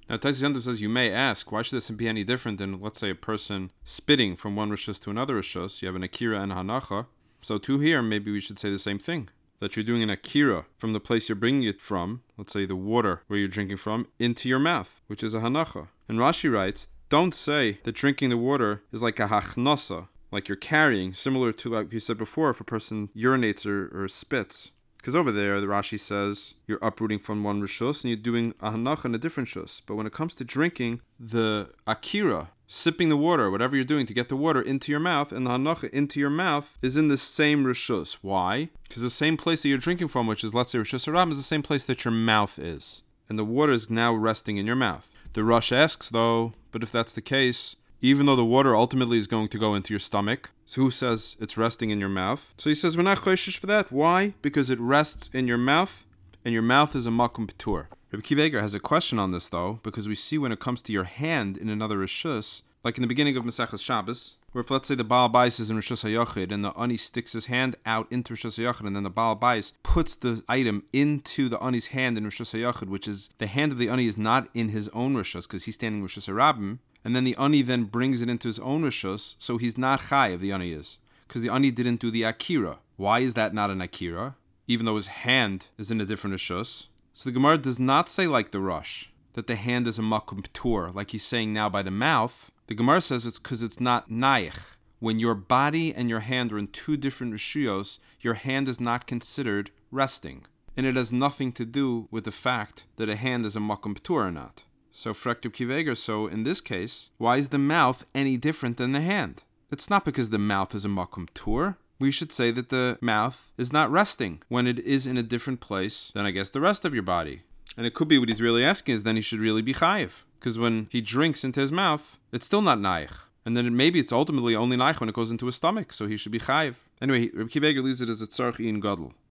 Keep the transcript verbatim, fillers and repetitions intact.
Now, Taisus Yontif says you may ask, why should this be any different than, let's say, a person spitting from one rishus to another rishus? You have an akira and a hanacha. So too here, maybe we should say the same thing. That you're doing an akira from the place you're bringing it from, let's say the water where you're drinking from, into your mouth, which is a hanacha. And Rashi writes, don't say that drinking the water is like a hachnasa, like you're carrying, similar to, like you said before, if a person urinates or, or spits. Because over there, the Rashi says you're uprooting from one rishus and you're doing a hanacha in a different shus. But when it comes to drinking, the akira, sipping the water, whatever you're doing to get the water into your mouth, and the hanacha into your mouth is in the same rishus. Why? Because the same place that you're drinking from, which is, let's say, rishus harabim, is the same place that your mouth is. And the water is now resting in your mouth. The Rosh asks, though, but if that's the case, even though the water ultimately is going to go into your stomach, so who says it's resting in your mouth? So he says, we're not choishish for that. Why? Because it rests in your mouth, and your mouth is a makom p'tur. Rabbi Kiva Eger has a question on this, though, because we see when it comes to your hand in another rishus, like in the beginning of Maseches Shabbos, where if, let's say, the Baal Bais is in Rishus HaYachid, and the Ani sticks his hand out into Rishus HaYachid, and then the Baal Bais puts the item into the Ani's hand in Rishus HaYachid, which is, the hand of the Ani is not in his own Rishus, because he's standing Rishus HaRabim, and then the Ani then brings it into his own Rishus, so he's not Chayiv, the Ani is, because the Ani didn't do the Akira. Why is that not an Akira? Even though his hand is in a different Rishus. So the Gemara does not say like the Rosh, that the hand is a makom p'tur, like he's saying now by the mouth. The Gemara says it's because it's not naich. When your body and your hand are in two different rishuyos, your hand is not considered resting. And it has nothing to do with the fact that a hand is a makom p'tur or not. So, Frektu Kiveger, so in this case, why is the mouth any different than the hand? It's not because the mouth is a makom p'tur. We should say that the mouth is not resting when it is in a different place than, I guess, the rest of your body. And it could be what he's really asking is then he should really be chayiv. Because when he drinks into his mouth, it's still not naich. And then it, maybe it's ultimately only naich when it goes into his stomach, so he should be chayiv. Anyway, Reb Kiva Eger leaves it as a tzarech in gadol.